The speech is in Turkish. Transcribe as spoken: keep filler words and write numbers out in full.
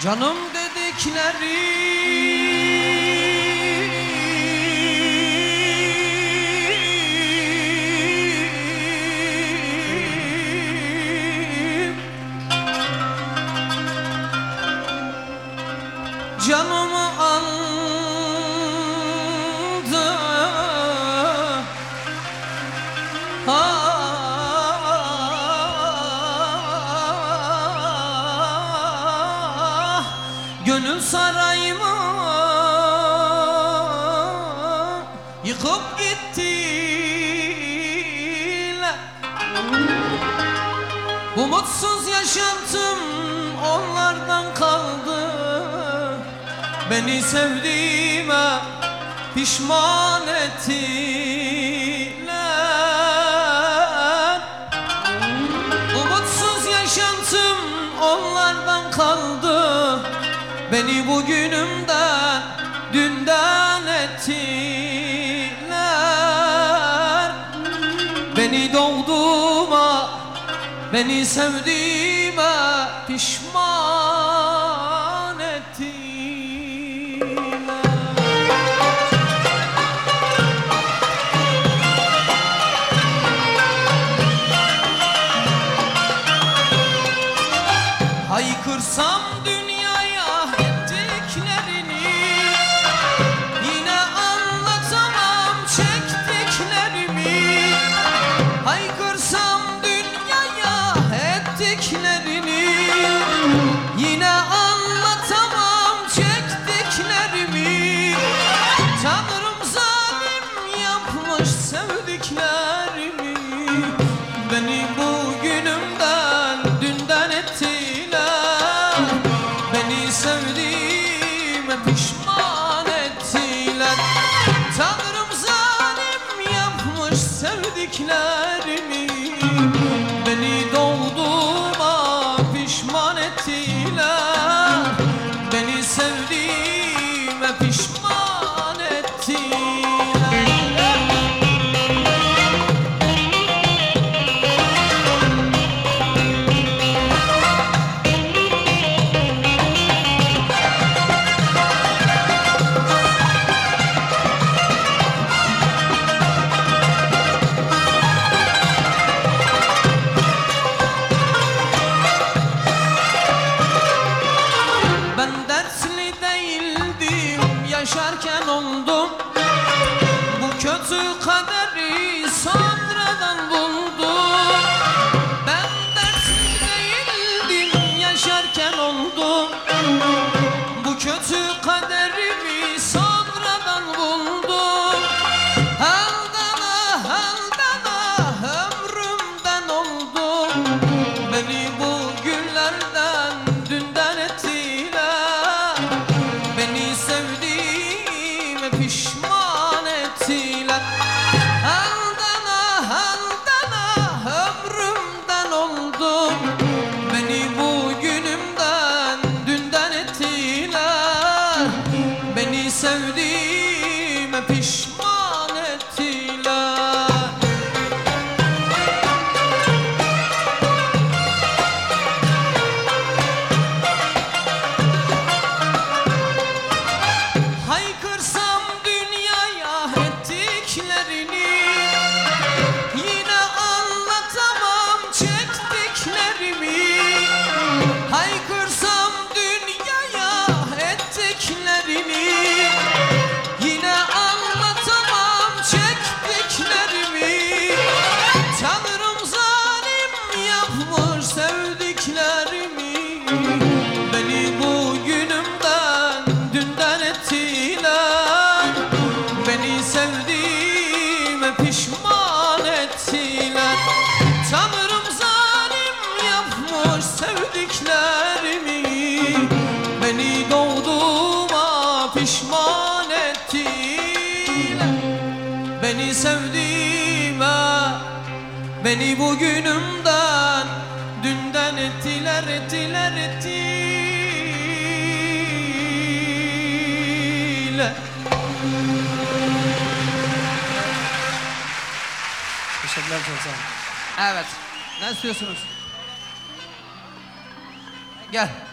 Canım dedikleri canımı aldı. Ah, gönül sarayımı yıkıp gittiler. Bu mutsuz yaşantım onlardan kaldı. Beni sevdiğime pişman ettiler. Umutsuz yaşantım onlardan kaldı. Beni bugünümden dünden ettiler. Beni doğduğuma, beni sevdiğime pişman ettiler. Haykırsam dünyaya ettiklerini, yine anlatamam çektiklerimi. Haykırsam dünyaya ettiklerini, yine anlatamam çektiklerimi. Tanrım zalim yapmış sevdiklerimi. Beni bugünümden dünden ettiler. Beni sevdiğime pişman ettiler. Tanrım zalim yapmış sevdiklerimi. Beni doğduğuma pişman ettiler. Beni sevdiğime pişman ettiler. Yaşarken oldum, bu kötü kaderi sonradan buldum. Ben dertli değildim, yaşarken oldum, bu kötü kaderimi sonradan buldum. Haldana haldana ömrümden oldum. Beni bu günlerden dünden ettiler. Beni sevdiğime pişman ettiler. Haldana haldana ömrümden oldum. Beni bugünümden dünden ettiler. Beni sevdiğime pişman ettiler. Haykırsam dünyaya ettiklerini, yine anlatamam çektiklerimi. Haykırsam dünyaya ettiklerini, yine anlatamam çektiklerimi. Tanrım zalim yapmış sevdiklerimi. Beni bugünümden dünden ettiler. Beni sevdiğime pişman ettiler. Tanrım zalim yapmış sevdiklerimi. Beni doğduğuma pişman ettiler. Beni sevdiğime, beni bugünümden dünden ettiler, ettiler, ettiler. Teşekkürler, çok sağ olun. Evet. Ne istiyorsunuz? Gel.